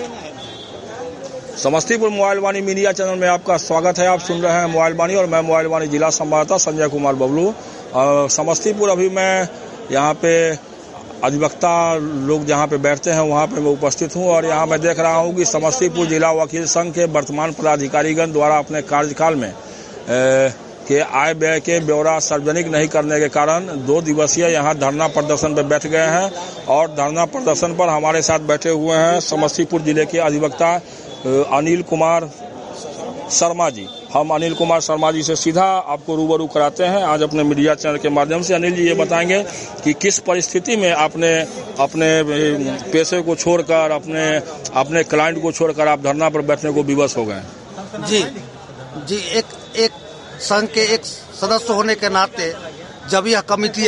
Samastipur mobile Vaani media channel में आपका स्वागत है। आप सुन रहे हैं मोबाइल वाणी और मैं मोबाइल वाणी जिला संवाददाता संजय कुमार बबलू। समस्तीपुर अभी मैं यहाँ पे अधिवक्ता लोग जहाँ पे बैठते हैं वहाँ पे मैं उपस्थित हूँ और यहाँ मैं देख रहा हूँ कि समस्तीपुर जिला वकील संघ के वर्तमान पदाधिकारीगण द्वारा अपने कार्यकाल में के आय व्यय के ब्यौरा सार्वजनिक नहीं करने के कारण 2 दिवसीय यहाँ धरना प्रदर्शन पर बैठ गए हैं और धरना प्रदर्शन पर हमारे साथ बैठे हुए हैं समस्तीपुर जिले के अधिवक्ता अनिल कुमार शर्मा जी। हम अनिल कुमार शर्मा जी से सीधा आपको रूबरू कराते हैं आज अपने मीडिया चैनल के माध्यम से। अनिल जी, ये बताएंगे कि किस परिस्थिति में आपने अपने पेशे को छोड़कर अपने क्लाइंट को छोड़कर आप धरना पर बैठने को विवश हो गए? जी, एक संघ के एक सदस्य होने के नाते जब यह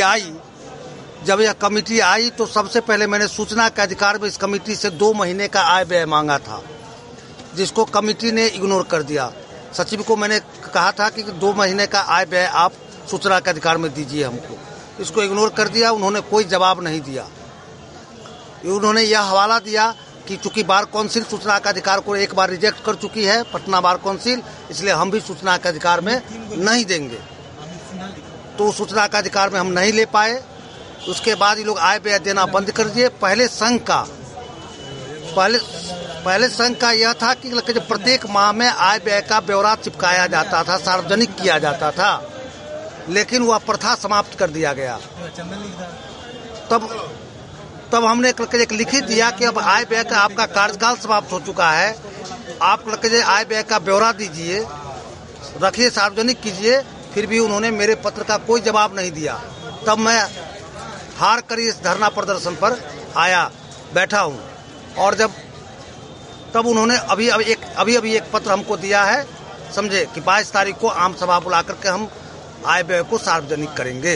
कमेटी आई तो सबसे पहले मैंने सूचना के अधिकार में इस कमेटी से 2 महीने का आय व्यय मांगा था, जिसको कमेटी ने इग्नोर कर दिया। सचिव को मैंने कहा था कि 2 महीने का आय व्यय आप सूचना के अधिकार में दीजिए हमको, इसको इग्नोर कर दिया। उन्होंने कोई जवाब नहीं दिया। उन्होंने यह हवाला दिया कि चूंकि बार काउंसिल सूचना के अधिकार को एक बार रिजेक्ट कर चुकी है, पटना बार काउंसिल, इसलिए हम भी सूचना के अधिकार में नहीं देंगे। तो सूचना के अधिकार में हम नहीं ले पाए। उसके बाद ये लोग आय व्यय देना बंद कर दिए। पहले संघ का यह था कि प्रत्येक माह में आय व्यय का ब्यौरा चिपकाया जाता था, सार्वजनिक किया जाता था, लेकिन वह प्रथा समाप्त कर दिया गया। तब हमने एक लिखित दिया कि अब आय व्यय का आपका कार्यकाल समाप्त हो चुका है, आप आय व्यय का ब्यौरा दीजिए, रखिए, सार्वजनिक कीजिए। फिर भी उन्होंने मेरे पत्र का कोई जवाब नहीं दिया। तब मैं हार कर इस धरना प्रदर्शन पर आया, बैठा हूँ। और तब उन्होंने अभी एक पत्र हमको दिया है, समझे, कि 22 तारीख को आम सभा बुला करके हम आय व्यय को सार्वजनिक करेंगे।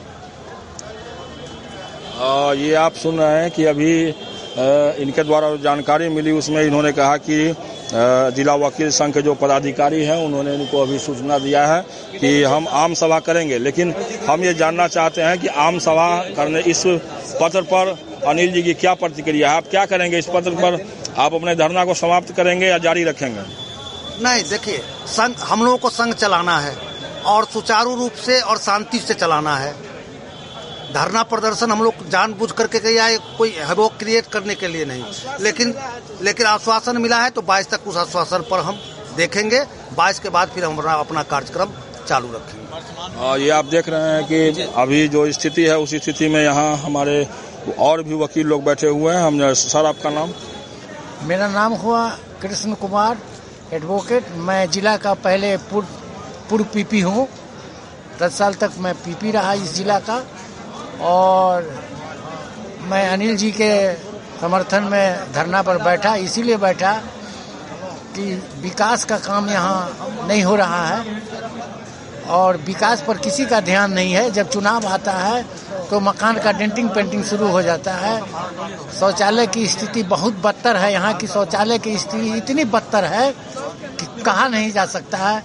ये आप सुन रहे हैं कि अभी इनके द्वारा जानकारी मिली उसमें इन्होंने कहा कि जिला वकील संघ के जो पदाधिकारी हैं उन्होंने इनको अभी सूचना दिया है कि हम आम सभा करेंगे। लेकिन हम ये जानना चाहते हैं कि आम सभा करने इस पत्र पर अनिल जी की क्या प्रतिक्रिया है? आप क्या करेंगे इस पत्र पर? आप अपने धरना को समाप्त करेंगे या जारी रखेंगे? नहीं, देखिए, संघ, हम लोगों को संघ चलाना है और सुचारू रूप से और शांति से चलाना है। धरना प्रदर्शन हम लोग जानबूझ करके किया है, कोई हवोक क्रिएट करने के लिए नहीं। लेकिन आश्वासन मिला है तो 22 तक उस आश्वासन पर हम देखेंगे। 22 के बाद फिर हम अपना कार्यक्रम चालू रखेंगे। ये आप देख रहे हैं कि अभी जो स्थिति है उस स्थिति में यहाँ हमारे और भी वकील लोग बैठे हुए हैं। हम सर, आपका नाम? मेरा नाम हुआ कृष्ण कुमार एडवोकेट। मैं जिला का पहले पूर्व पीपी हूँ। 10 साल तक मैं पीपी रहा इस जिला का। और मैं अनिल जी के समर्थन में धरना पर बैठा, इसीलिए बैठा कि विकास का काम यहाँ नहीं हो रहा है और विकास पर किसी का ध्यान नहीं है। जब चुनाव आता है तो मकान का डेंटिंग पेंटिंग शुरू हो जाता है। शौचालय की स्थिति बहुत बदतर है। यहाँ की शौचालय की स्थिति इतनी बदतर है कि कहा नहीं जा सकता है।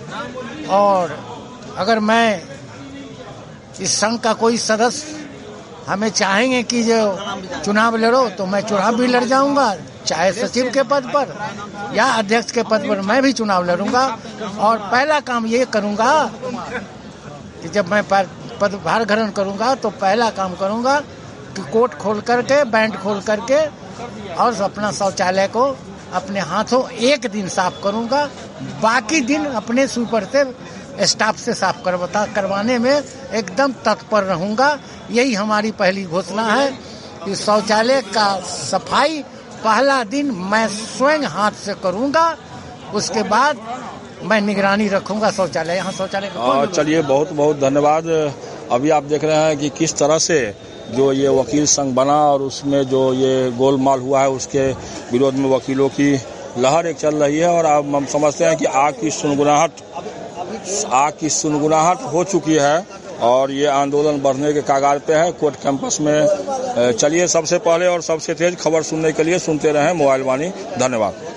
और अगर मैं इस संघ का कोई सदस्य हमें चाहेंगे कि जो चुनाव लड़ो तो मैं चुनाव भी लड़ जाऊंगा, चाहे सचिव के पद पर या अध्यक्ष के पद पर मैं भी चुनाव लड़ूंगा। और पहला काम ये करूंगा कि जब मैं पदभार ग्रहण करूंगा तो पहला काम करूंगा कि कोट खोल करके, बैंड खोल करके और अपना शौचालय को अपने हाथों एक दिन साफ करूंगा। बाकी दिन अपने सुपर से स्टाफ से साफ करवाने में एकदम तत्पर रहूंगा। यही हमारी पहली घोषणा है कि शौचालय का सफाई पहला दिन मैं स्वयं हाथ से करूंगा। उसके बाद मैं निगरानी रखूंगा शौचालय, यहाँ शौचालय का। चलिए, बहुत बहुत धन्यवाद। अभी आप देख रहे हैं कि किस तरह से जो ये वकील संघ बना और उसमें जो ये गोलमाल हुआ है उसके विरोध में वकीलों की लहर एक चल रही है। और अब हम समझते हैं कि आग की सुनगुनाहट हो चुकी है और ये आंदोलन बढ़ने के कगार पे है कोर्ट कैंपस में। चलिए, सबसे पहले और सबसे तेज खबर सुनने के लिए सुनते रहें मोबाइल वाणी। धन्यवाद।